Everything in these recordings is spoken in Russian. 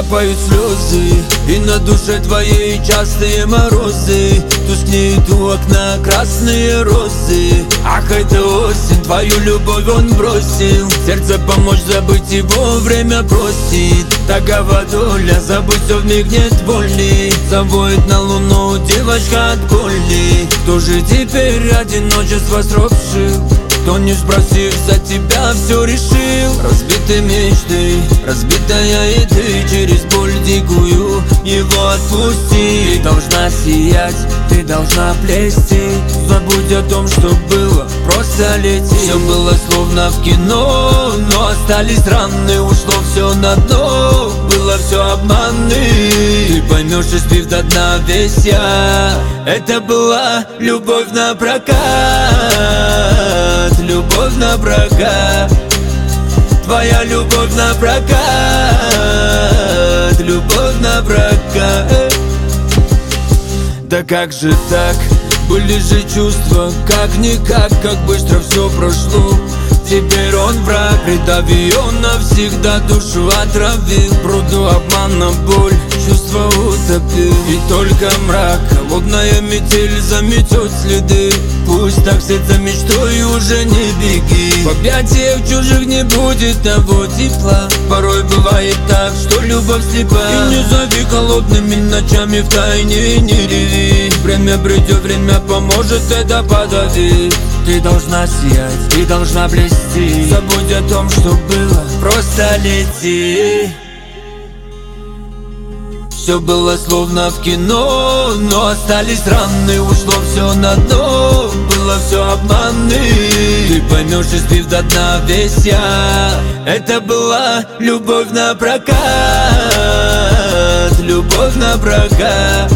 капают слезы, и на душе твоей частые морозы. Тускнеют у окна красные розы. Ах, это осень, твою любовь он бросил. Сердце помочь забыть его время просит. Такова доля, забыть все вмиг нет воли. Заводит на луну девочка от боли. Кто же теперь одиночество сросшил? Кто, не спросив, за тебя все решил? Разбитые мечты, разбитая и ты через боль дикую его отпусти. Ты должна сиять, ты должна блести. Забудь о том, что было, просто лети. Все было словно в кино, но остались раны. Ушло все на дно, было все обманы. Ты поймешь, испив до дна весь я. Это была любовь на прокат, любовь на прокат. Твоя любовь на прокат, любовь на прокат. Да как же так? Были же чувства, как-никак, как быстро все прошло. Теперь он враг, предав ее навсегда, душу отравил. Пруду обмана, боль, чувства утопил. И только мрак, холодная метель заметет следы. Пусть так вслед за мечтой уже не беги. В объятиях чужих не будет того тепла. Порой бывает так, что любовь слепа. И не зови холодными ночами в тайне, не реви. Время придет, время поможет, это подавить. Ты должна сиять, ты должна блести. Забудь о том, что было, просто лети. Все было словно в кино, но остались раны. Ушло все на дно, было все обманы. Ты поймешь, испив до дна весь я. Это была любовь на прокат, любовь на прокат.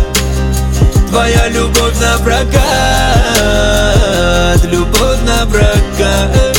Твоя любовь на прокат, любовь на прокат.